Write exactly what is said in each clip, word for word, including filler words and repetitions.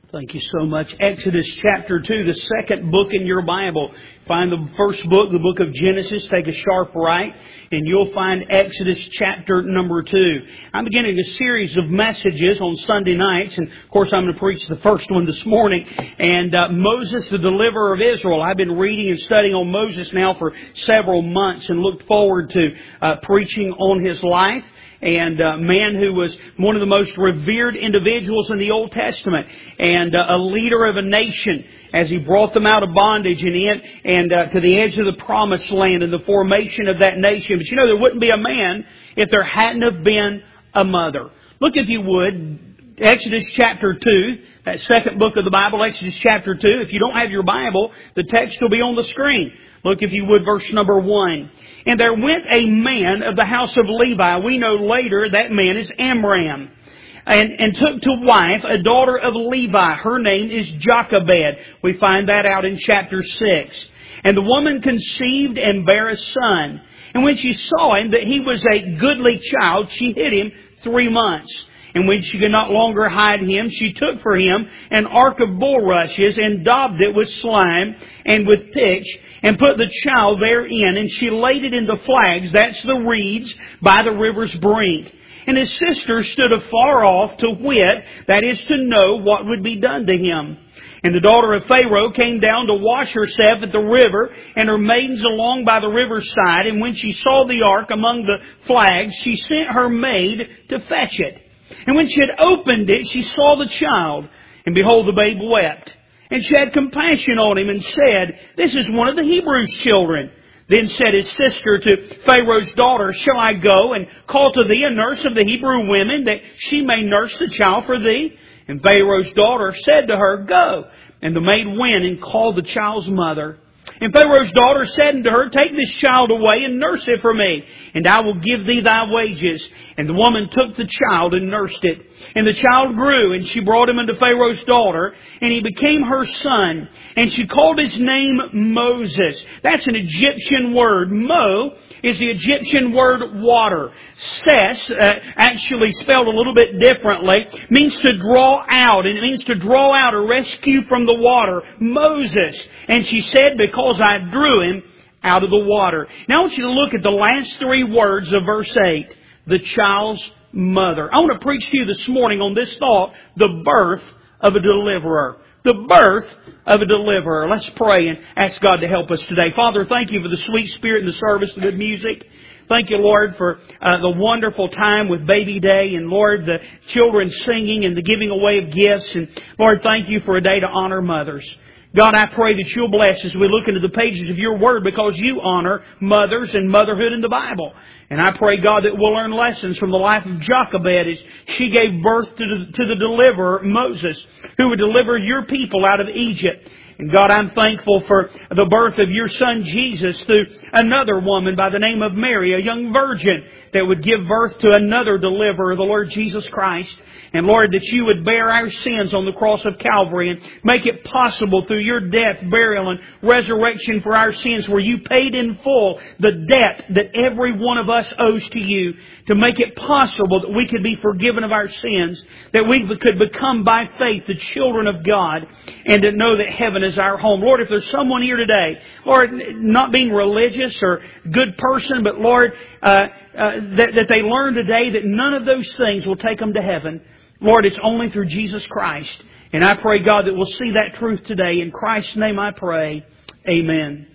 Thank you so much. Exodus chapter two, the second book in your Bible. Find the first book, the book of Genesis. Take a sharp right, and you'll find Exodus chapter number two. I'm beginning a series of messages on Sunday nights, and of course I'm going to preach the first one this morning. And uh, Moses, the deliverer of Israel. I've been reading and studying on Moses now for several months, and looked forward to uh, preaching on his life. And a man who was one of the most revered individuals in the Old Testament, and uh, a leader of a nation as he brought them out of bondage and in and uh, to the edge of the Promised Land and the formation of that nation. But you know, there wouldn't be a man if there hadn't have been a mother. Look, if you would, Exodus chapter two, that second book of the Bible, Exodus chapter two. If you don't have your Bible, the text will be on the screen. Look, if you would, verse number one. And there went a man of the house of Levi. We know later that man is Amram. And, and took to wife a daughter of Levi. Her name is Jochebed. We find that out in chapter six. And the woman conceived and bare a son. And when she saw him that he was a goodly child, she hid him three months. And when she could not longer hide him, she took for him an ark of bulrushes and daubed it with slime and with pitch and put the child therein. And she laid it in the flags, that's the reeds, by the river's brink. And his sister stood afar off to wit, that is to know what would be done to him. And the daughter of Pharaoh came down to wash herself at the river, and her maidens along by the river's side. And when she saw the ark among the flags, she sent her maid to fetch it. And when she had opened it, she saw the child, and behold, the babe wept. And she had compassion on him and said, This is one of the Hebrews' children. Then said his sister to Pharaoh's daughter, Shall I go and call to thee a nurse of the Hebrew women, that she may nurse the child for thee? And Pharaoh's daughter said to her, Go. And the maid went and called the child's mother. And Pharaoh's daughter said unto her, Take this child away and nurse it for me, and I will give thee thy wages. And the woman took the child and nursed it. And the child grew, and she brought him unto Pharaoh's daughter, and he became her son. And she called his name Moses. That's an Egyptian word. Mo is the Egyptian word water. Ses, uh, actually spelled a little bit differently, means to draw out, and it means to draw out or rescue from the water. Moses. And she said, Because I drew him out of the water. Now I want you to look at the last three words of verse eight. The child's mother. I want to preach to you this morning on this thought, the birth of a deliverer. The birth of a deliverer. Let's pray and ask God to help us today. Father, thank you for the sweet spirit and the service of the music. Thank you, Lord, for uh, the wonderful time with Baby Day, and Lord, the children singing and the giving away of gifts. And Lord, thank you for a day to honor mothers. God, I pray that you'll bless as we look into the pages of your Word, because you honor mothers and motherhood in the Bible. And I pray, God, that we'll learn lessons from the life of Jochebed as she gave birth to the, to the deliverer, Moses, who would deliver your people out of Egypt. And God, I'm thankful for the birth of your son Jesus through another woman by the name of Mary, a young virgin that would give birth to another deliverer, the Lord Jesus Christ. And Lord, that you would bear our sins on the cross of Calvary and make it possible through your death, burial, and resurrection for our sins, where you paid in full the debt that every one of us owes to you, to make it possible that we could be forgiven of our sins, that we could become by faith the children of God, and to know that heaven is our home. Lord, if there's someone here today, Lord, not being religious or good person, but Lord, uh, uh, that, that they learn today that none of those things will take them to heaven. Lord, it's only through Jesus Christ. And I pray, God, that we'll see that truth today. In Christ's name I pray. Amen.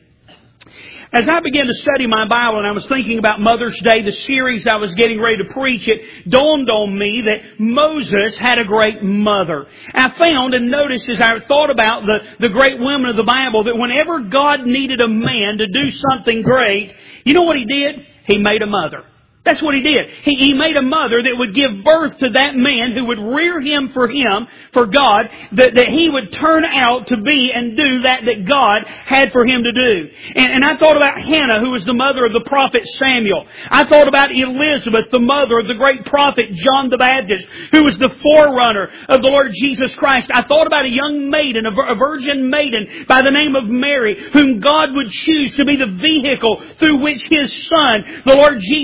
As I began to study my Bible and I was thinking about Mother's Day, the series I was getting ready to preach, it dawned on me that Moses had a great mother. I found and noticed as I thought about the, the great women of the Bible that whenever God needed a man to do something great, you know what He did? He made a mother. That's what he did. He, he made a mother that would give birth to that man who would rear him for him, for God, that, that he would turn out to be and do that that God had for him to do. And, and I thought about Hannah, who was the mother of the prophet Samuel. I thought about Elizabeth, the mother of the great prophet John the Baptist, who was the forerunner of the Lord Jesus Christ. I thought about a young maiden, a virgin maiden by the name of Mary, whom God would choose to be the vehicle through which His Son, the Lord Jesus Christ,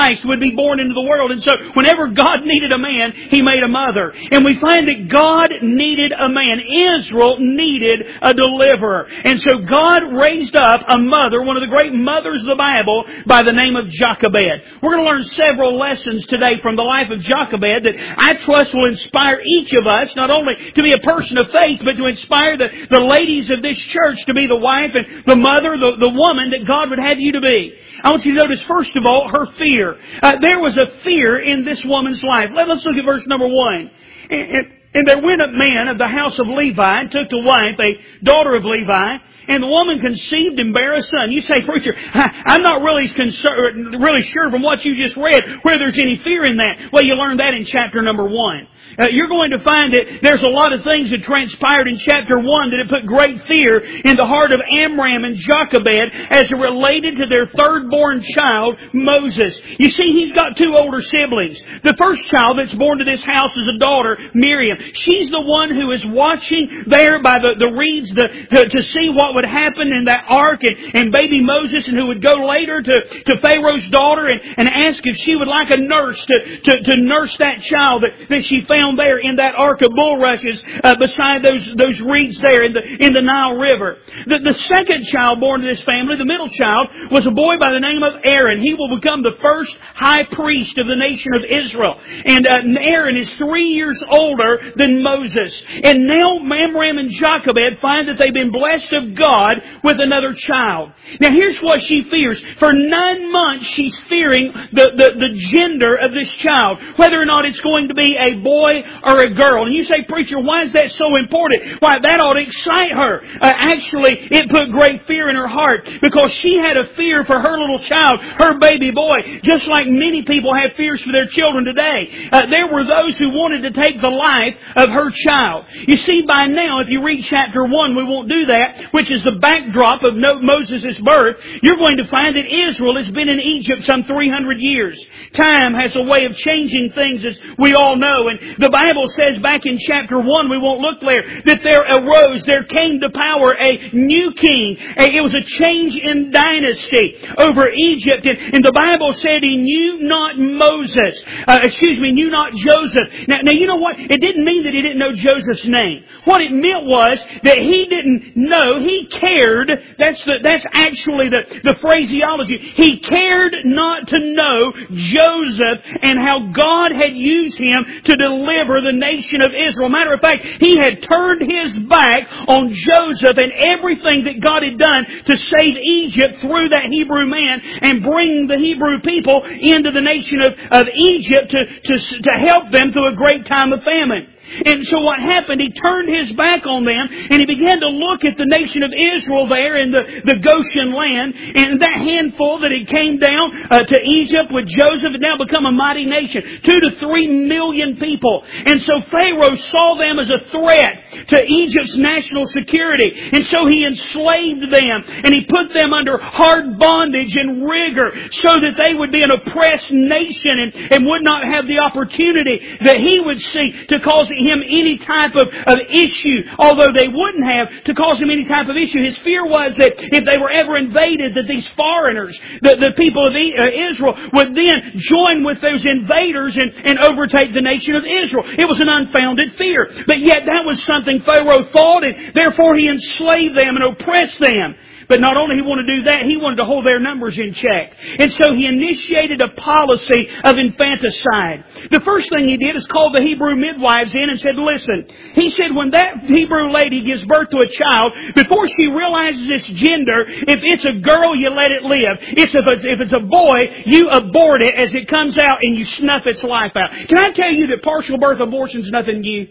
Christ would be born into the world. And so whenever God needed a man, He made a mother. And we find that God needed a man. Israel needed a deliverer. And so God raised up a mother, one of the great mothers of the Bible, by the name of Jochebed. We're going to learn several lessons today from the life of Jochebed that I trust will inspire each of us, not only to be a person of faith, but to inspire the, the ladies of this church to be the wife and the mother, the, the woman that God would have you to be. I want you to notice, first of all, her fear. Uh, there was a fear in this woman's life. Let, let's look at verse number one. And, and, and there went a man of the house of Levi and took to wife a daughter of Levi, and the woman conceived and bare a son. You say, preacher, I'm not really concerned, really sure from what you just read whether there's any fear in that. Well, you learned that in chapter number one. Uh, you're going to find that there's a lot of things that transpired in chapter one that have put great fear in the heart of Amram and Jochebed as it related to their third-born child, Moses. You see, he's got two older siblings. The first child that's born to this house is a daughter, Miriam. She's the one who is watching there by the, the reeds the, to, to see what would happen in that ark and, and baby Moses, and who would go later to, to Pharaoh's daughter and, and ask if she would like a nurse to, to, to nurse that child that, that she found there in that ark of bulrushes uh, beside those those reeds there in the in the Nile River. The, the second child born to this family, the middle child, was a boy by the name of Aaron. He will become the first high priest of the nation of Israel. And uh, Aaron is three years older than Moses. And now Amram and Jochebed find that they've been blessed of God with another child. Now here's what she fears. For nine months she's fearing the, the, the gender of this child, whether or not it's going to be a boy or a girl. And you say, preacher, why is that so important? Why, that ought to excite her. Uh, actually, it put great fear in her heart because she had a fear for her little child, her baby boy, just like many people have fears for their children today. Uh, there were those who wanted to take the life of her child. You see, by now, if you read chapter one, we won't do that, which is the backdrop of Moses' birth, you're going to find that Israel has been in Egypt some three hundred years. Time has a way of changing things, as we all know, and the Bible says back in chapter one, we won't look there, that there arose, there came to power a new king. It was a change in dynasty over Egypt. And, and the Bible said he knew not Moses, uh, excuse me, knew not Joseph. Now, now you know what? It didn't mean that he didn't know Joseph's name. What it meant was that he didn't know, he cared, that's the, that's actually the, the phraseology. He cared not to know Joseph and how God had used him to deliver the nation of Israel. Matter of fact, he had turned his back on Joseph and everything that God had done to save Egypt through that Hebrew man and bring the Hebrew people into the nation of, of Egypt to, to, to help them through a great time of famine. And so what happened, he turned his back on them and he began to look at the nation of Israel there in the, the Goshen land. And that handful that had came down uh, to Egypt with Joseph had now become a mighty nation. Two to three million people. And so Pharaoh saw them as a threat to Egypt's national security. And so he enslaved them and he put them under hard bondage and rigor so that they would be an oppressed nation and, and would not have the opportunity that he would see to cause him any type of, of issue, although they wouldn't have to cause him any type of issue. His fear was that if they were ever invaded, that these foreigners, the, the people of Israel, would then join with those invaders and, and overtake the nation of Israel. It was an unfounded fear. But yet that was something Pharaoh thought, and therefore he enslaved them and oppressed them. But not only he wanted to do that, he wanted to hold their numbers in check. And so he initiated a policy of infanticide. The first thing he did is call the Hebrew midwives in and said, listen, he said when that Hebrew lady gives birth to a child, before she realizes its gender, if it's a girl, you let it live. It's if, it's, if it's a boy, you abort it as it comes out and you snuff its life out. Can I tell you that partial birth abortion is nothing new?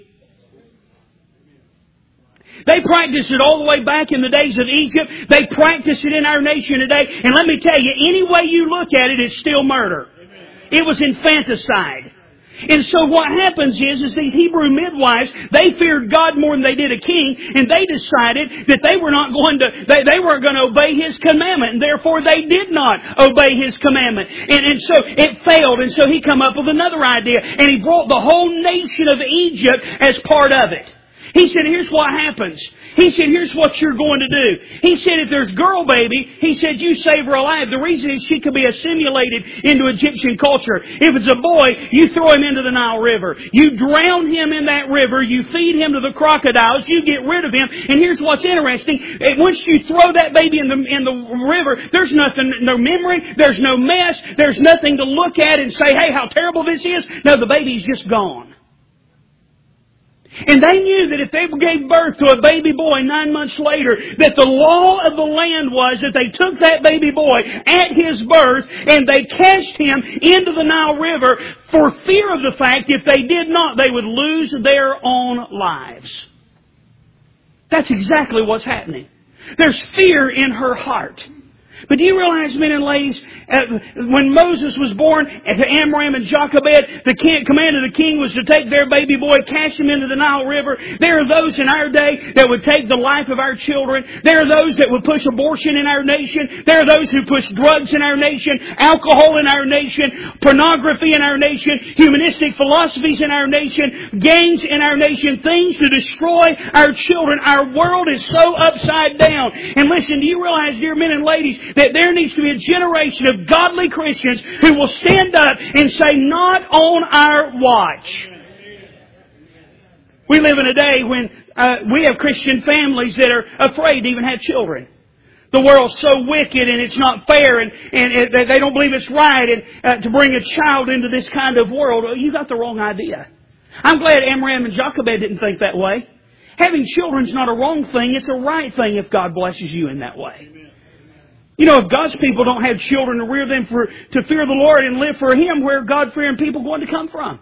They practiced it all the way back in the days of Egypt. They practice it in our nation today. And let me tell you, any way you look at it, it's still murder. It was infanticide. And so what happens is, is these Hebrew midwives, they feared God more than they did a king, and they decided that they were not going to, they, they weren't going to obey His commandment, and therefore they did not obey His commandment. And, and so it failed, and so he come up with another idea, and he brought the whole nation of Egypt as part of it. He said, here's what happens. He said, here's what you're going to do. He said, if there's girl baby, he said, you save her alive. The reason is she could be assimilated into Egyptian culture. If it's a boy, you throw him into the Nile River. You drown him in that river. You feed him to the crocodiles. You get rid of him. And here's what's interesting. Once you throw that baby in the, in the river, there's nothing, no memory. There's no mess. There's nothing to look at and say, hey, how terrible this is. No, the baby's just gone. And they knew that if they gave birth to a baby boy nine months later, that the law of the land was that they took that baby boy at his birth and they cast him into the Nile River for fear of the fact if they did not, they would lose their own lives. That's exactly what's happening. There's fear in her heart. But do you realize, men and ladies, uh, when Moses was born to Amram and Jochebed, the king, command of the king was to take their baby boy, cast him into the Nile River. There are those in our day that would take the life of our children. There are those that would push abortion in our nation. There are those who push drugs in our nation, alcohol in our nation, pornography in our nation, humanistic philosophies in our nation, gangs in our nation, things to destroy our children. Our world is so upside down. And listen, do you realize, dear men and ladies, that there needs to be a generation of godly Christians who will stand up and say, not on our watch. We live in a day when uh, we have Christian families that are afraid to even have children. The world's so wicked and it's not fair and, and it, they don't believe it's right and, uh, to bring a child into this kind of world. You got the wrong idea. I'm glad Amram and Jochebed didn't think that way. Having children's not a wrong thing. It's a right thing if God blesses you in that way. You know, if God's people don't have children to rear them for to fear the Lord and live for Him, where are God-fearing people going to come from?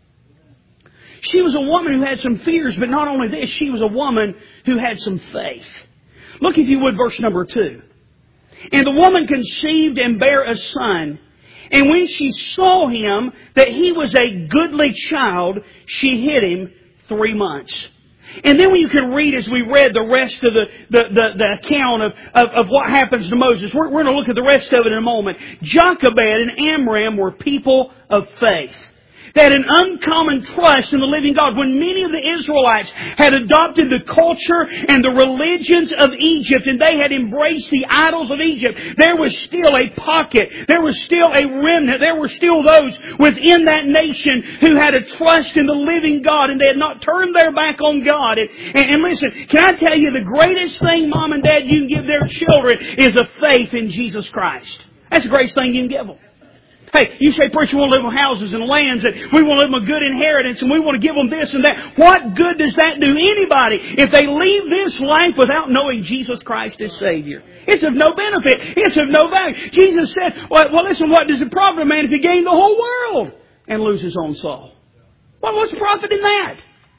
She was a woman who had some fears, but not only this, she was a woman who had some faith. Look, if you would, verse number two. And the woman conceived and bare a son, and when she saw him, that he was a goodly child, she hid him three months. And then when you can read, as we read the rest of the, the, the, the account of, of, of what happens to Moses, we're, we're going to look at the rest of it in a moment. Jochebed and Amram were people of faith. They had an uncommon trust in the living God. When many of the Israelites had adopted the culture and the religions of Egypt and they had embraced the idols of Egypt, there was still a pocket. There was still a remnant. There were still those within that nation who had a trust in the living God and they had not turned their back on God. And, and, and listen, can I tell you the greatest thing mom and dad you can give their children is a faith in Jesus Christ. That's the greatest thing you can give them. Hey, you say, preacher, we want to live in houses and lands and we want to live in a good inheritance and we want to give them this and that. What good does that do anybody if they leave this life without knowing Jesus Christ as Savior? It's of no benefit. It's of no value. Jesus said, well, well listen, what does it profit a man if he gain the whole world and lose his own soul? Well, what's the profit in that?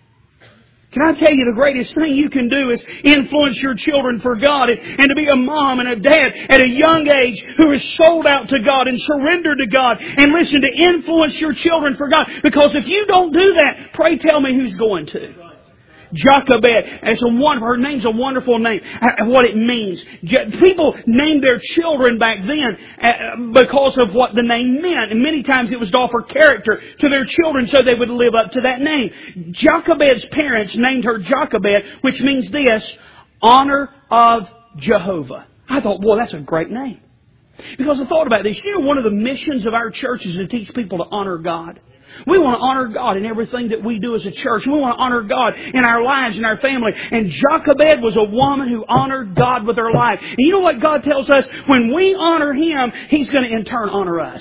Can I tell you the greatest thing you can do is influence your children for God and, and to be a mom and a dad at a young age who is sold out to God and surrendered to God and listen to influence your children for God. Because if you don't do that, pray tell me who's going to. Jochebed, it's a wonderful, her name's a wonderful name. What it means. People named their children back then because of what the name meant. And many times it was to offer character to their children so they would live up to that name. Jochebed's parents named her Jochebed, which means this, honor of Jehovah. I thought, boy, that's a great name. Because I thought about this. You know, one of the missions of our church is to teach people to honor God. We want to honor God in everything that we do as a church. We want to honor God in our lives, in our family. And Jochebed was a woman who honored God with her life. And you know what God tells us? When we honor Him, He's going to in turn honor us.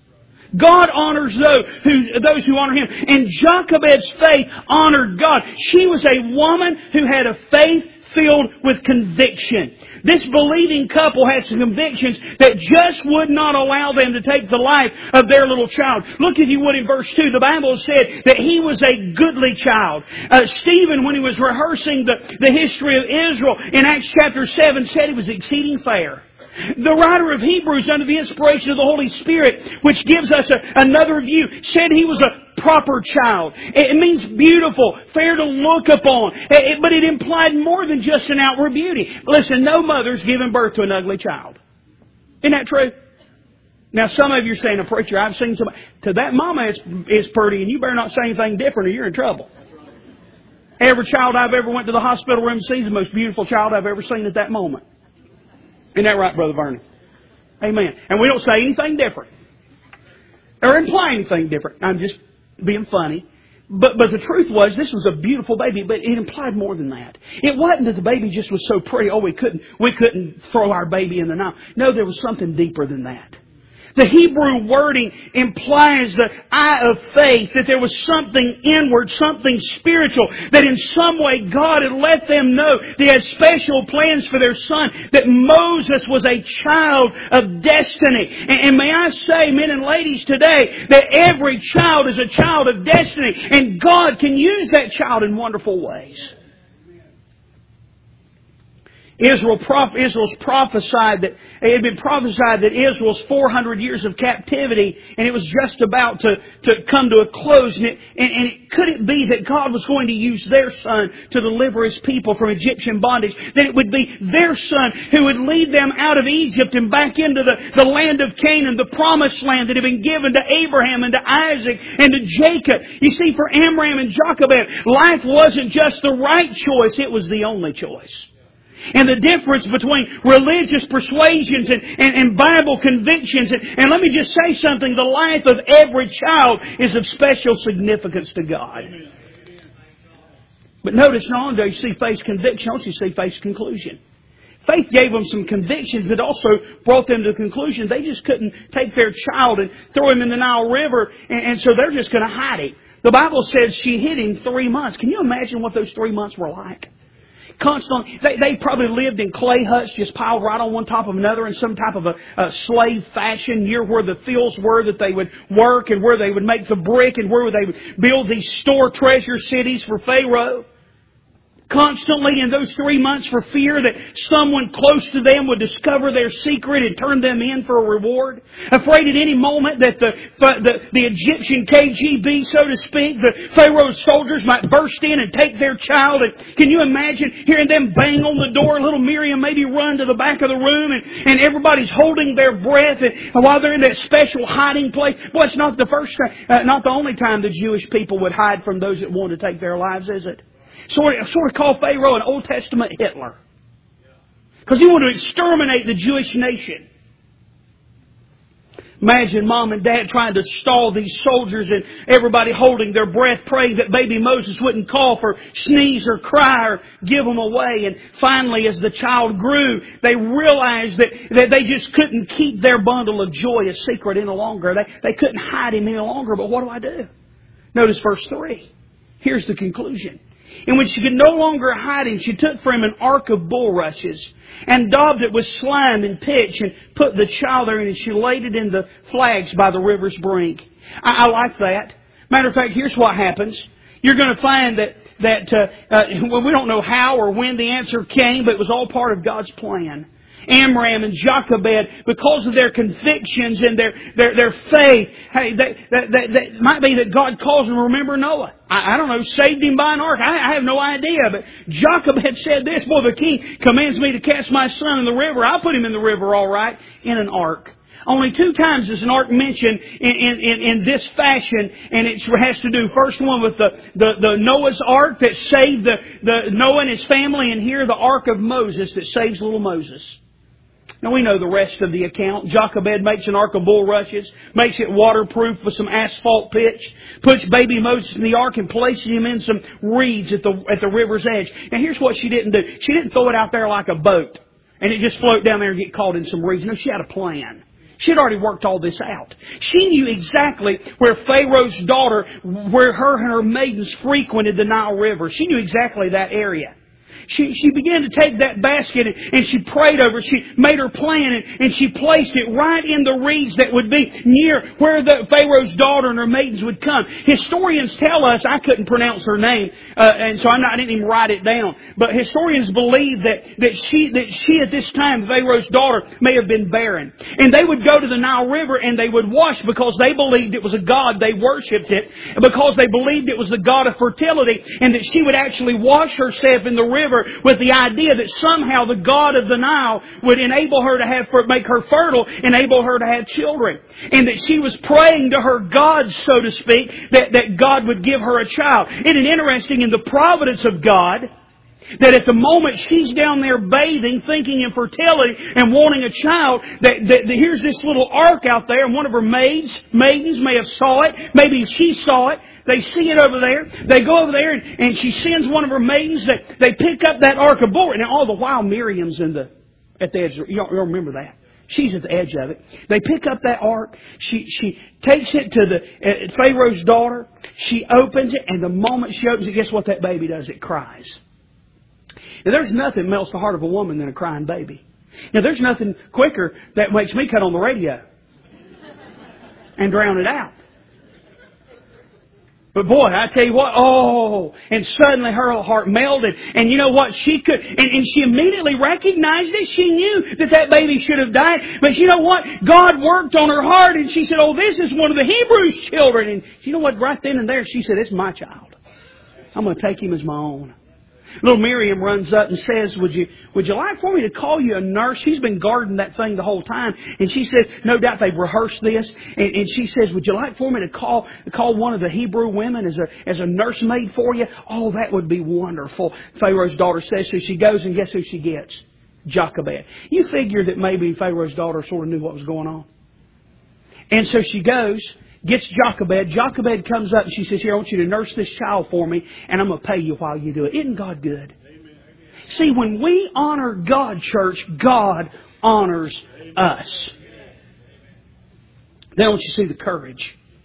God honors those who, those who honor Him. And Jochebed's faith honored God. She was a woman who had a faith filled with conviction. This believing couple had some convictions that just would not allow them to take the life of their little child. Look, if you would, in verse two, the Bible said that he was a goodly child. Uh, Stephen, when he was rehearsing the, the history of Israel in Acts chapter seven, said he was exceeding fair. The writer of Hebrews, under the inspiration of the Holy Spirit, which gives us a, another view, said he was a proper child. It means beautiful, fair to look upon. It, but it implied more than just an outward beauty. Listen, no mother's given birth to an ugly child. Isn't that true? Now, some of you are saying, "A preacher, I've seen somebody." To that mama is, is pretty, and you better not say anything different or you're in trouble. Every child I've ever went to the hospital room sees the most beautiful child I've ever seen at that moment. Isn't that right, Brother Vernon? Amen. And we don't say anything different. Or imply anything different. I'm just being funny. But but the truth was, this was a beautiful baby, but it implied more than that. It wasn't that the baby just was so pretty, oh, we couldn't we couldn't throw our baby in the Nile. No, there was something deeper than that. The Hebrew wording implies the eye of faith, that there was something inward, something spiritual, that in some way God had let them know they had special plans for their son, that Moses was a child of destiny. And, and may I say, men and ladies today, that every child is a child of destiny, and God can use that child in wonderful ways. Israel, Israel's prophesied that, it had been prophesied that Israel's four hundred years of captivity, and it was just about to, to come to a close. And, it, and, and it, could it be that God was going to use their son to deliver His people from Egyptian bondage? That it would be their son who would lead them out of Egypt and back into the, the land of Canaan, the promised land that had been given to Abraham and to Isaac and to Jacob. You see, for Amram and Jochebed, life wasn't just the right choice, it was the only choice. And the difference between religious persuasions and, and, and Bible convictions. And, and let me just say something. The life of every child is of special significance to God. But notice not only do you see faith's conviction, also you see faith's conclusion. Faith gave them some convictions, but also brought them to the conclusion they just couldn't take their child and throw him in the Nile River, and, and so they're just going to hide him. The Bible says she hid him three months. Can you imagine what those three months were like? Constantly, they, they probably lived in clay huts just piled right on one top of another in some type of a, a slave fashion near where the fields were that they would work and where they would make the brick and where they would build these store treasure cities for Pharaoh. Constantly in those three months for fear that someone close to them would discover their secret and turn them in for a reward. Afraid at any moment that the, the, the Egyptian K G B, so to speak, the Pharaoh's soldiers might burst in and take their child. And can you imagine hearing them bang on the door? Little Miriam maybe run to the back of the room and, and everybody's holding their breath and while they're in that special hiding place. Boy, it's not the first time, uh, not the only time the Jewish people would hide from those that wanted to take their lives, is it? Sort of, sort of call Pharaoh an Old Testament Hitler. Because he wanted to exterminate the Jewish nation. Imagine Mom and Dad trying to stall these soldiers and everybody holding their breath, praying that baby Moses wouldn't cough or sneeze or cry or give them away. And finally, as the child grew, they realized that, that they just couldn't keep their bundle of joy a secret any longer. They, they couldn't hide him any longer. But what do I do? Notice verse three. Here's the conclusion. And when she could no longer hide him, she took for him an ark of bulrushes and daubed it with slime and pitch and put the child therein, and she laid it in the flags by the river's brink. I, I like that. Matter of fact, here's what happens. You're going to find that, that uh, uh, well, we don't know how or when the answer came, but it was all part of God's plan. Amram and Jochebed, because of their convictions and their their, their faith, hey, that, that, that, that might be that God calls them to remember Noah. I, I don't know, saved him by an ark. I, I have no idea. But Jochebed said this, boy, the king commands me to cast my son in the river. I'll put him in the river, all right, in an ark. Only two times is an ark mentioned in, in, in, in this fashion, and it has to do, first one with the, the, the Noah's ark that saved the, the Noah and his family, and here the ark of Moses that saves little Moses. Now we know the rest of the account. Jochebed makes an ark of bulrushes, makes it waterproof with some asphalt pitch, puts baby Moses in the ark and places him in some reeds at the at the river's edge. Now here's what she didn't do. She didn't throw it out there like a boat and it just float down there and get caught in some reeds. No, she had a plan. She had already worked all this out. She knew exactly where Pharaoh's daughter, where her and her maidens frequented the Nile River. She knew exactly that area. She, she began to take that basket and, and she prayed over it. She made her plan and, and she placed it right in the reeds that would be near where the Pharaoh's daughter and her maidens would come. Historians tell us, I couldn't pronounce her name, uh, and so I'm not, I didn't even write it down. But historians believe that, that she that she at this time, Pharaoh's daughter, may have been barren. And they would go to the Nile River and they would wash because they believed it was a god. They worshipped it because they believed it was the god of fertility, and that she would actually wash herself in the river river with the idea that somehow the God of the Nile would enable her to have, make her fertile, enable her to have children. And that she was praying to her God, so to speak, that, that God would give her a child. Isn't it interesting in the providence of God that at the moment she's down there bathing, thinking in fertility and wanting a child, that, that, that here's this little ark out there, and one of her maids, maidens may have saw it. Maybe she saw it. They see it over there. They go over there, and, and she sends one of her maidens. That they pick up that ark of board. And all the while, Miriam's in the at the edge. You don't, you don't remember that. She's at the edge of it. They pick up that ark. She she takes it to the uh, Pharaoh's daughter. She opens it, and the moment she opens it, guess what that baby does? It cries. Now, there's nothing melts the heart of a woman than a crying baby. Now, there's nothing quicker that makes me cut on the radio and drown it out. But boy, I tell you what, oh, and suddenly her heart melted. And you know what? She could, and, and she immediately recognized it. She knew that that baby should have died. But you know what? God worked on her heart, and she said, oh, this is one of the Hebrews' children. And you know what? Right then and there, she said, it's my child. I'm going to take him as my own. Little Miriam runs up and says, would you would you like for me to call you a nurse? She's been guarding that thing the whole time. And she says, no doubt they've rehearsed this. And, and she says, would you like for me to call call one of the Hebrew women as a as a nursemaid for you? Oh, that would be wonderful. Pharaoh's daughter says so. She goes, and guess who she gets? Jochebed. You figure that maybe Pharaoh's daughter sort of knew what was going on. And so she goes, gets Jochebed. Jochebed comes up and she says, here, I want you to nurse this child for me, and I'm going to pay you while you do it. Isn't God good? Amen. See, when we honor God, church, God honors us. Then I want you to see the courage.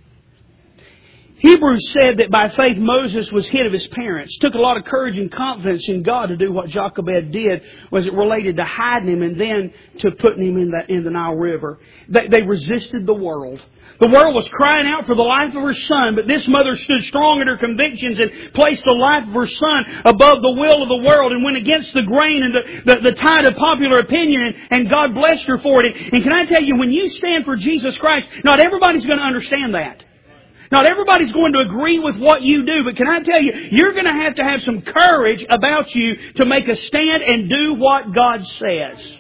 Hebrews said that by faith Moses was hid of his parents. Took a lot of courage and confidence in God to do what Jochebed did. Was it related to hiding him and then to putting him in the, in the Nile River. They, they resisted the world. The world was crying out for the life of her son, but this mother stood strong in her convictions and placed the life of her son above the will of the world and went against the grain and the, the, the tide of popular opinion, and, and God blessed her for it. And can I tell you, when you stand for Jesus Christ, not everybody's going to understand that. Not everybody's going to agree with what you do, but can I tell you, you're going to have to have some courage about you to make a stand and do what God says.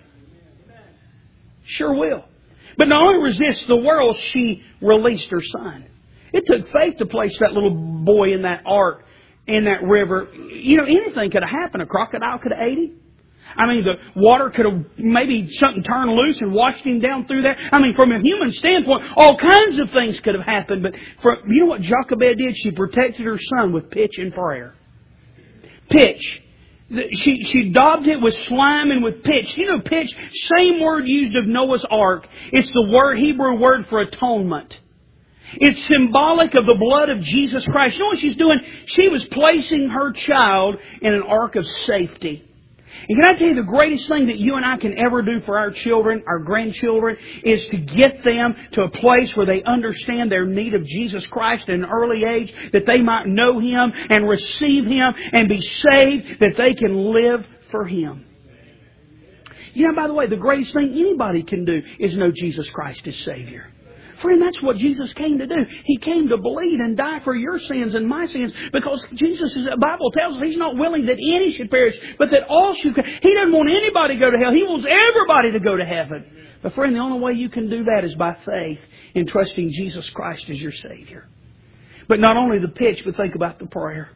Sure will. But not only resist the world, she released her son. It took faith to place that little boy in that ark, in that river. You know, anything could have happened. A crocodile could have ate him. I mean, the water could have, maybe something turned loose and washed him down through there. I mean, from a human standpoint, all kinds of things could have happened. But for, you know what Jochebed did? She protected her son with pitch and prayer. Pitch. She, she daubed it with slime and with pitch. You know, pitch, same word used of Noah's Ark. It's the word, Hebrew word for atonement. It's symbolic of the blood of Jesus Christ. You know what she's doing? She was placing her child in an ark of safety. And can I tell you, the greatest thing that you and I can ever do for our children, our grandchildren, is to get them to a place where they understand their need of Jesus Christ at an early age, that they might know Him and receive Him and be saved, that they can live for Him. You know, by the way, the greatest thing anybody can do is know Jesus Christ as Savior. Friend, that's what Jesus came to do. He came to bleed and die for your sins and my sins, because Jesus, the Bible tells us, He's not willing that any should perish, but that all should. He doesn't want anybody to go to hell. He wants everybody to go to heaven. But friend, the only way you can do that is by faith in trusting Jesus Christ as your Savior. But not only the pitch, but think about the prayer.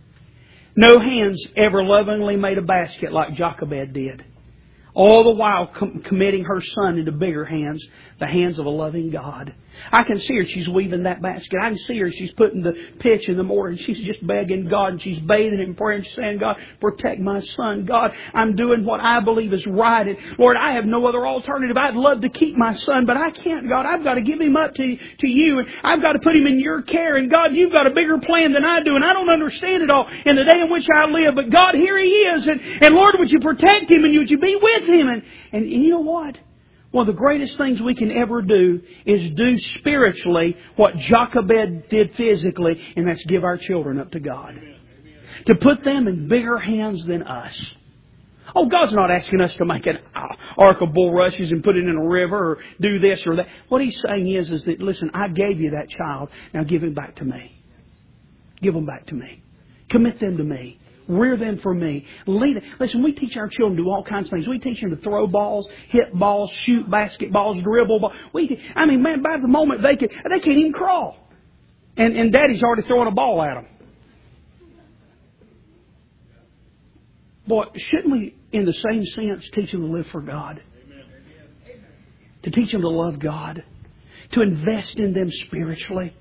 No hands ever lovingly made a basket like Jochebed did. All the while com- committing her son into bigger hands, the hands of a loving God. I can see her. She's weaving that basket. I can see her. She's putting the pitch in the mortar, and she's just begging God, and she's bathing in prayer, and she's saying, God, protect my son. God, I'm doing what I believe is right. And Lord, I have no other alternative. I'd love to keep my son, but I can't, God. I've got to give him up to, to you, and I've got to put him in your care. And God, you've got a bigger plan than I do, and I don't understand it all in the day in which I live. But God, here he is. And, and Lord, would you protect him, and would you be with him? And, and, and you know what? One of the greatest things we can ever do is do spiritually what Jochebed did physically, and that's give our children up to God. Amen. To put them in bigger hands than us. Oh, God's not asking us to make an ark of bulrushes and put it in a river or do this or that. What He's saying is, is that, listen, I gave you that child. Now give him back to me. Give them back to me. Commit them to me. Rear them for me. Lead them. Listen, we teach our children to do all kinds of things. We teach them to throw balls, hit balls, shoot basketballs, dribble balls. We, I mean, man, by the moment they can, they can't even crawl. And, and Daddy's already throwing a ball at them. Boy, shouldn't we, in the same sense, teach them to live for God? To teach them to love God. To invest in them spiritually.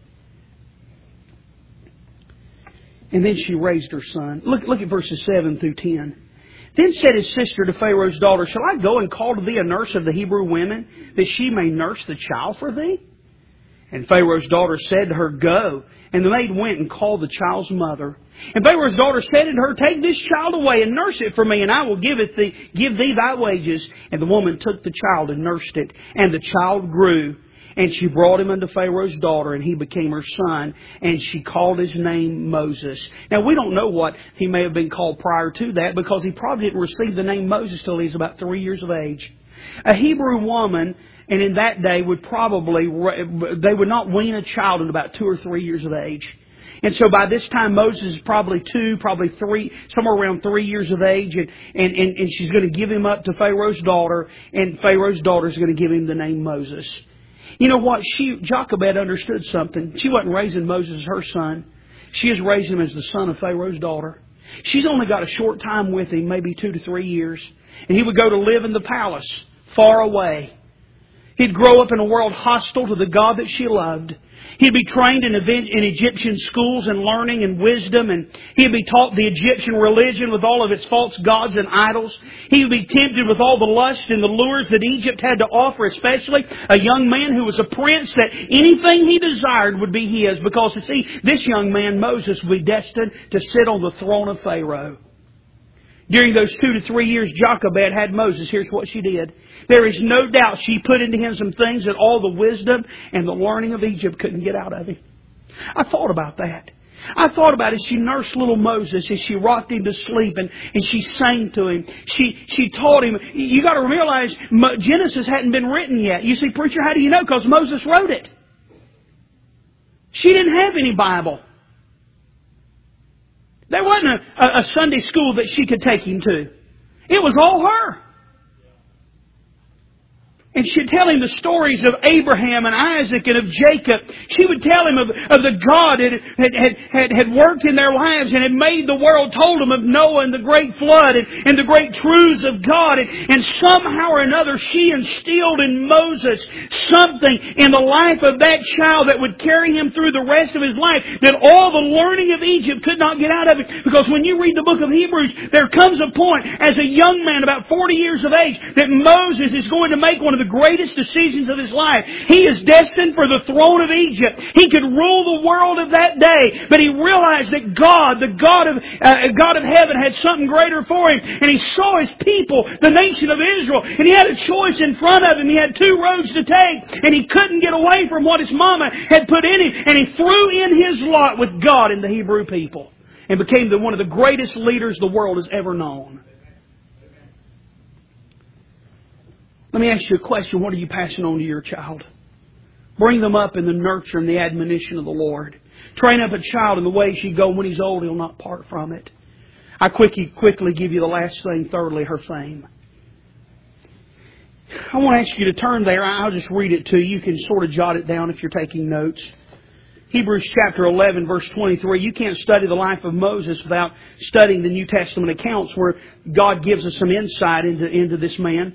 And then she raised her son. Look, look at verses seven through ten. Then said his sister to Pharaoh's daughter, Shall I go and call to thee a nurse of the Hebrew women, that she may nurse the child for thee? And Pharaoh's daughter said to her, Go. And the maid went and called the child's mother. And Pharaoh's daughter said unto her, Take this child away and nurse it for me, and I will give it thee, give thee thy wages. And the woman took the child and nursed it. And the child grew. And she brought him unto Pharaoh's daughter, and he became her son, and she called his name Moses. Now, we don't know what he may have been called prior to that, because he probably didn't receive the name Moses till he was about three years of age. A Hebrew woman, and in that day, would probably, they would not wean a child at about two or three years of age. And so by this time, Moses is probably two, probably three, somewhere around three years of age, and, and, and, and she's going to give him up to Pharaoh's daughter, and Pharaoh's daughter is going to give him the name Moses. You know what? She, Jochebed understood something. She wasn't raising Moses as her son. She is raising him as the son of Pharaoh's daughter. She's only got a short time with him, maybe two to three years. And he would go to live in the palace, far away. He'd grow up in a world hostile to the God that she loved. He'd be trained in, in Egyptian schools and learning and wisdom, and he'd be taught the Egyptian religion with all of its false gods and idols. He would be tempted with all the lust and the lures that Egypt had to offer, especially a young man who was a prince, that anything he desired would be his, because, you see, this young man, Moses, would be destined to sit on the throne of Pharaoh. During those two to three years Jochebed had Moses, here's what she did. There is no doubt she put into him some things that all the wisdom and the learning of Egypt couldn't get out of him. I thought about that. I thought about it. She nursed little Moses as she rocked him to sleep, and, and she sang to him. She she taught him. You got to realize Genesis hadn't been written yet. You see, preacher, how do you know? Because Moses wrote it. She didn't have any Bible. There wasn't a, a Sunday school that she could take him to. It was all her. And she'd tell him the stories of Abraham and Isaac and of Jacob. She would tell him of, of the God that had, had, had, had worked in their lives and had made the world, told him of Noah and the great flood and, and the great truths of God. And, and somehow or another she instilled in Moses something in the life of that child that would carry him through the rest of his life, that all the learning of Egypt could not get out of it. Because when you read the book of Hebrews, there comes a point as a young man, about forty years of age, that Moses is going to make one of the greatest decisions of his life. He is destined for the throne of Egypt. He could rule the world of that day, but he realized that God, the God of uh, God of heaven, had something greater for him. And he saw his people, the nation of Israel, and he had a choice in front of him. He had two roads to take, and he couldn't get away from what his mama had put in him. And he threw in his lot with God and the Hebrew people, and became the, one of the greatest leaders the world has ever known. Let me ask you a question. What are you passing on to your child? Bring them up in the nurture and the admonition of the Lord. Train up a child in the way he should go. When he's old, he'll not part from it. I quickly, quickly give you the last thing. Thirdly, her fame. I want to ask you to turn there. I'll just read it to you. You can sort of jot it down if you're taking notes. Hebrews chapter eleven, verse twenty-three. You can't study the life of Moses without studying the New Testament accounts where God gives us some insight into, into this man.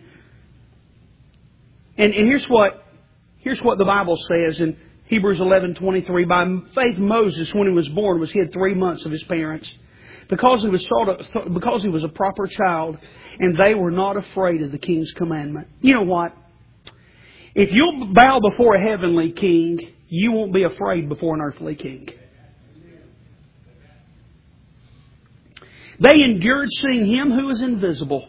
And, and here's what here's what the Bible says in Hebrews eleven twenty-three. By faith Moses, when he was born, was hid three months of his parents, because he was sort of, because he was a proper child, and they were not afraid of the king's commandment. You know what? If you'll bow before a heavenly king, you won't be afraid before an earthly king. They endured seeing Him who is invisible.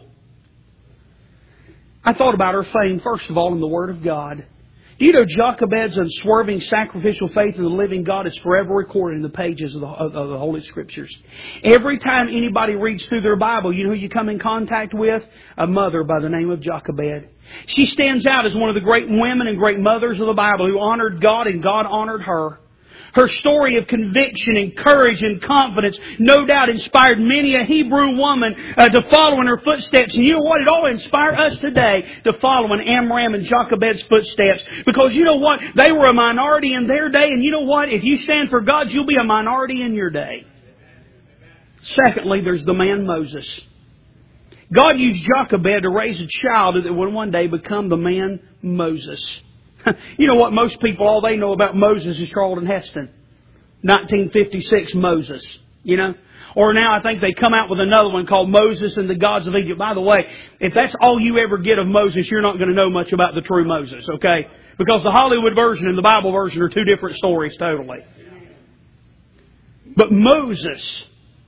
I thought about her fame, first of all, in the Word of God. Do you know Jochebed's unswerving sacrificial faith in the living God is forever recorded in the pages of the, of, of the Holy Scriptures? Every time anybody reads through their Bible, you know who you come in contact with? A mother by the name of Jochebed. She stands out as one of the great women and great mothers of the Bible who honored God and God honored her. Her story of conviction and courage and confidence no doubt inspired many a Hebrew woman uh, to follow in her footsteps. And you know what? It all inspires us today to follow in Amram and Jochebed's footsteps. Because you know what? They were a minority in their day. And you know what? If you stand for God, you'll be a minority in your day. Secondly, there's the man Moses. God used Jochebed to raise a child that would one day become the man Moses. You know what? Most people, all they know about Moses is Charlton Heston. nineteen fifty-six Moses. You know? Or now I think they come out with another one called Moses and the Gods of Egypt. By the way, if that's all you ever get of Moses, you're not going to know much about the true Moses, okay? Because the Hollywood version and the Bible version are two different stories totally. But Moses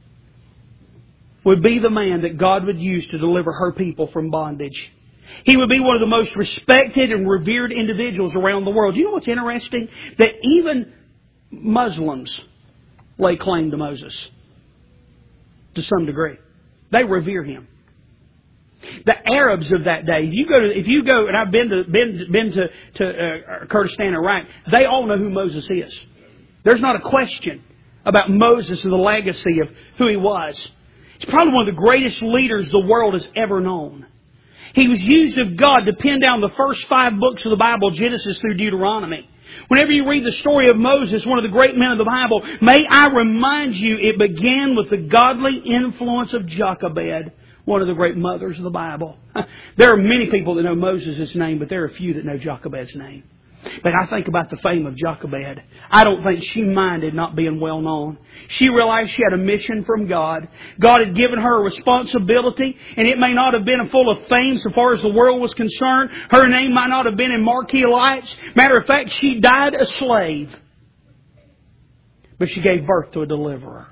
would be the man that God would use to deliver her people from bondage. He would be one of the most respected and revered individuals around the world. You know what's interesting? That even Muslims lay claim to Moses to some degree. They revere him. The Arabs of that day, if you go to, if you go, and I've been to been been to to uh, Kurdistan, Iraq, they all know who Moses is. There's not a question about Moses and the legacy of who he was. He's probably one of the greatest leaders the world has ever known. He was used of God to pen down the first five books of the Bible, Genesis through Deuteronomy. Whenever you read the story of Moses, one of the great men of the Bible, may I remind you, it began with the godly influence of Jochebed, one of the great mothers of the Bible. There are many people that know Moses' name, but there are a few that know Jochebed's name. But I think about the fame of Jochebed. I don't think she minded not being well known. She realized she had a mission from God. God had given her a responsibility, and it may not have been full of fame so far as the world was concerned. Her name might not have been in marquee lights. Matter of fact, she died a slave. But she gave birth to a deliverer.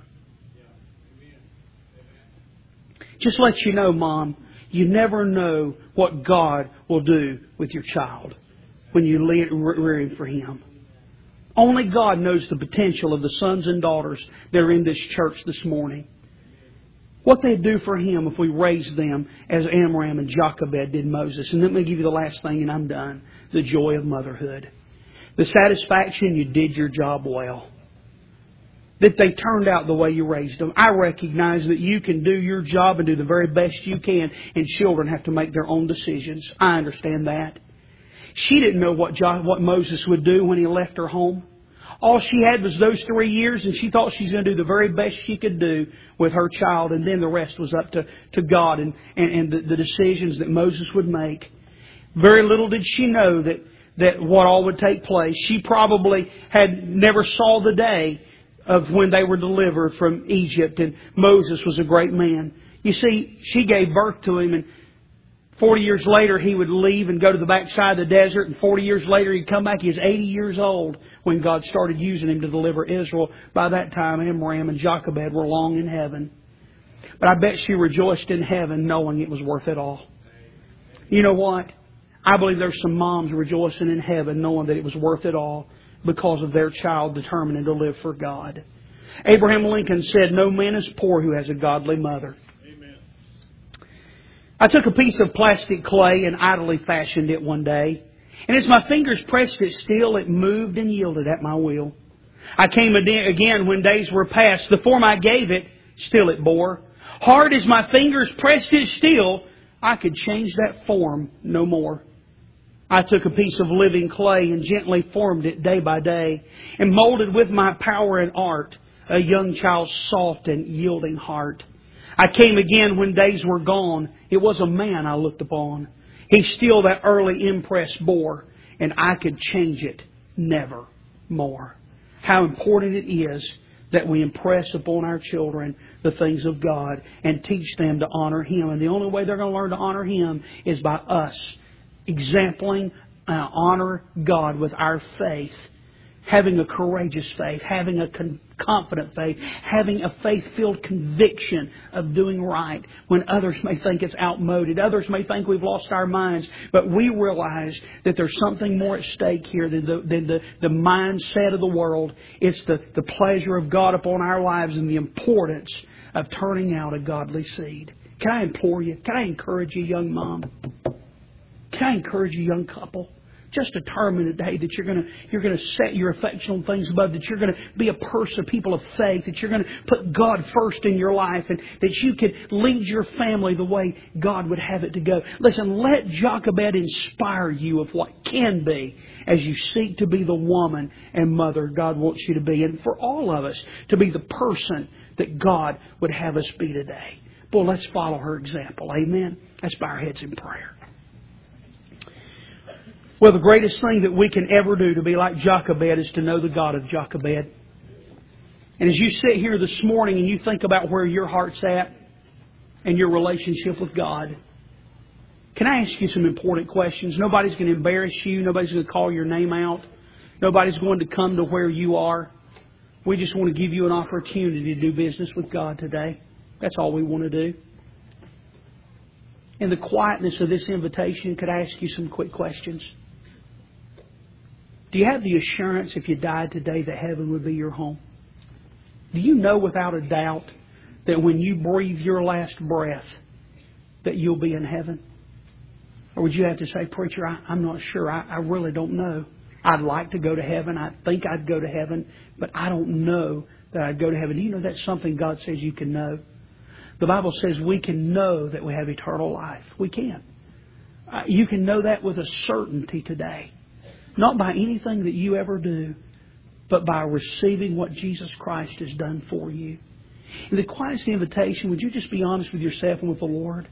Just let you know, Mom, you never know what God will do with your child when you rear him for Him. Only God knows the potential of the sons and daughters that are in this church this morning. What they'd do for Him if we raised them as Amram and Jochebed did Moses. And let me give you the last thing and I'm done. The joy of motherhood. The satisfaction you did your job well. That they turned out the way you raised them. I recognize that you can do your job and do the very best you can, and children have to make their own decisions. I understand that. She didn't know what jo- what Moses would do when he left her home. All she had was those three years, and she thought she was going to do the very best she could do with her child, and then the rest was up to, to God and, and, and the, the decisions that Moses would make. Very little did she know that, that what all would take place. She probably had never saw the day of when they were delivered from Egypt, and Moses was a great man. You see, she gave birth to him, and Forty years later, he would leave and go to the backside of the desert. And forty years later, he'd come back. He was eighty years old when God started using him to deliver Israel. By that time, Amram and Jochebed were long in heaven. But I bet she rejoiced in heaven knowing it was worth it all. You know what? I believe there's some moms rejoicing in heaven knowing that it was worth it all because of their child determining to live for God. Abraham Lincoln said, "No man is poor who has a godly mother." I took a piece of plastic clay and idly fashioned it one day. And as my fingers pressed it still, it moved and yielded at my will. I came again when days were past. The form I gave it, still it bore. Hard as my fingers pressed it still, I could change that form no more. I took a piece of living clay and gently formed it day by day, and molded with my power and art a young child's soft and yielding heart. I came again when days were gone. It was a man I looked upon. He still that early impress bore, and I could change it never more. How important it is that we impress upon our children the things of God and teach them to honor Him. And the only way they're going to learn to honor Him is by us exempling and honor God with our faith. Having a courageous faith, having a con- confident faith, having a faith-filled conviction of doing right when others may think it's outmoded. Others may think we've lost our minds. But we realize that there's something more at stake here than the, than the, the mindset of the world. It's the, the pleasure of God upon our lives and the importance of turning out a godly seed. Can I implore you? Can I encourage you, young mom? Can I encourage you, young couple? Just determine today that you're going to you're going to set your affection on things above, that you're going to be a person, people of faith, that you're going to put God first in your life, and that you can lead your family the way God would have it to go. Listen, let Jochebed inspire you of what can be as you seek to be the woman and mother God wants you to be, and for all of us to be the person that God would have us be today. Boy, let's follow her example. Amen. Let's bow our heads in prayer. Well, the greatest thing that we can ever do to be like Jochebed is to know the God of Jochebed. And as you sit here this morning and you think about where your heart's at and your relationship with God, can I ask you some important questions? Nobody's going to embarrass you. Nobody's going to call your name out. Nobody's going to come to where you are. We just want to give you an opportunity to do business with God today. That's all we want to do. In the quietness of this invitation, could I ask you some quick questions? Do you have the assurance if you died today that heaven would be your home? Do you know without a doubt that when you breathe your last breath that you'll be in heaven? Or would you have to say, preacher, I, I'm not sure. I, I really don't know. I'd like to go to heaven. I think I'd go to heaven, but I don't know that I'd go to heaven. Do you know that's something God says you can know? The Bible says we can know that we have eternal life. We can. Uh, you can know that with a certainty today. Not by anything that you ever do, but by receiving what Jesus Christ has done for you. In the quietest invitation, would you just be honest with yourself and with the Lord?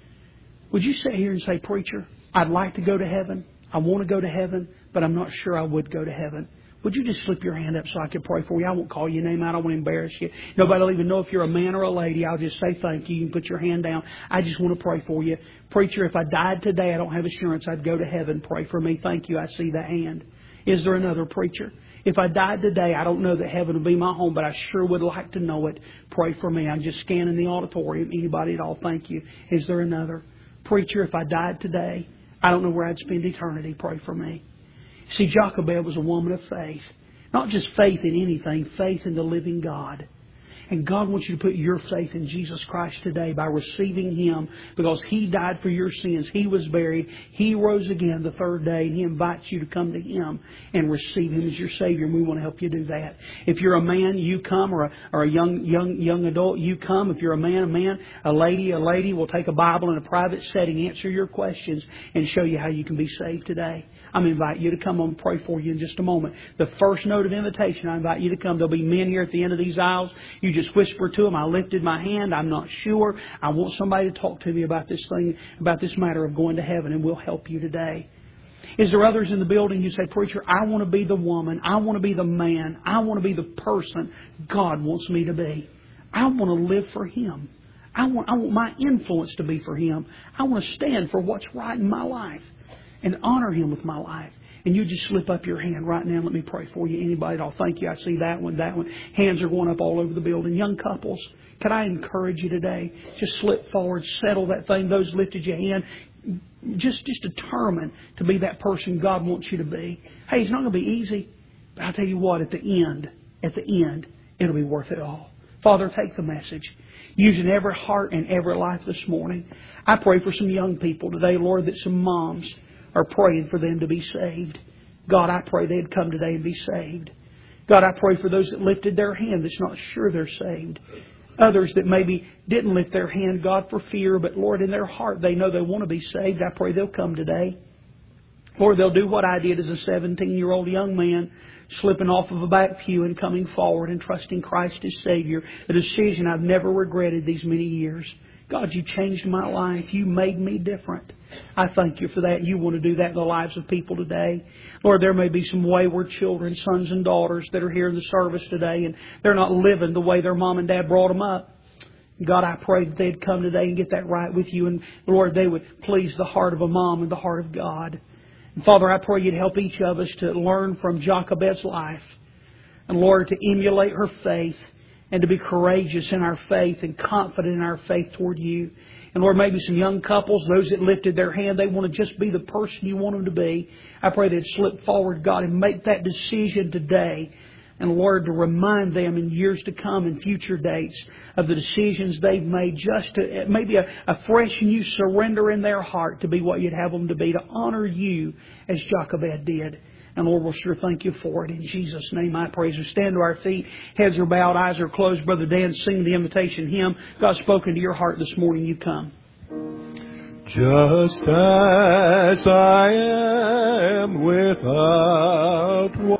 Would you sit here and say, preacher, I'd like to go to heaven. I want to go to heaven, but I'm not sure I would go to heaven. Would you just slip your hand up so I can pray for you? I won't call your name out. I won't embarrass you. Nobody will even know if you're a man or a lady. I'll just say thank you. You can put your hand down. I just want to pray for you. Preacher, if I died today, I don't have assurance I'd go to heaven. Pray for me. Thank you. I see that hand. Is there another preacher? If I died today, I don't know that heaven will be my home, but I sure would like to know it. Pray for me. I'm just scanning the auditorium. Anybody at all? Thank you. Is there another? Preacher, if I died today, I don't know where I'd spend eternity. Pray for me. See, Jochebed was a woman of faith. Not just faith in anything, faith in the living God. And God wants you to put your faith in Jesus Christ today by receiving Him, because He died for your sins. He was buried. He rose again the third day, and He invites you to come to Him and receive Him as your Savior. And we want to help you do that. If you're a man, you come, or a, or a young young young adult, you come. If you're a man, a man, a lady, a lady, we'll take a Bible in a private setting, answer your questions, and show you how you can be saved today. I'm going to invite you to come on and pray for you in just a moment. The first note of invitation, I invite you to come. There'll be men here at the end of these aisles. You just whisper to them, I lifted my hand. I'm not sure. I want somebody to talk to me about this thing, about this matter of going to heaven, and we'll help you today. Is there others in the building who say, preacher, I want to be the woman. I want to be the man. I want to be the person God wants me to be. I want to live for Him. I want, I want my influence to be for Him. I want to stand for what's right in my life and honor Him with my life. And you just slip up your hand right now and let me pray for you. Anybody at all? Thank you. I see that one, that one. Hands are going up all over the building. Young couples, could I encourage you today? Just slip forward, settle that thing. Those lifted your hand. Just, just determine to be that person God wants you to be. Hey, it's not going to be easy. But I'll tell you what, at the end, at the end, it'll be worth it all. Father, take the message. Using every heart and every life this morning. I pray for some young people today, Lord, that some moms are praying for them to be saved. God, I pray they'd come today and be saved. God, I pray for those that lifted their hand that's not sure they're saved. Others that maybe didn't lift their hand, God, for fear, but Lord, in their heart they know they want to be saved. I pray they'll come today. Lord, they'll do what I did as a seventeen-year-old young man, slipping off of a back pew and coming forward and trusting Christ as Savior, a decision I've never regretted these many years. God, You changed my life. You made me different. I thank You for that. You want to do that in the lives of people today. Lord, there may be some wayward children, sons and daughters that are here in the service today, and they're not living the way their mom and dad brought them up. God, I pray that they'd come today and get that right with You. And Lord, they would please the heart of a mom and the heart of God. And Father, I pray You'd help each of us to learn from Jochebed's life. And Lord, to emulate her faith and to be courageous in our faith and confident in our faith toward You. And Lord, maybe some young couples, those that lifted their hand, they want to just be the person You want them to be. I pray they'd slip forward, God, and make that decision today And Lord, to remind them in years to come and future dates of the decisions they've made, just to maybe a, a fresh new surrender in their heart to be what You'd have them to be, to honor You as Jochebed did. And Lord, we'll sure thank You for it. In Jesus' name I pray. As we stand to our feet, heads are bowed, eyes are closed. Brother Dan, sing the invitation hymn. God's spoken to your heart this morning. You come. Just as I am without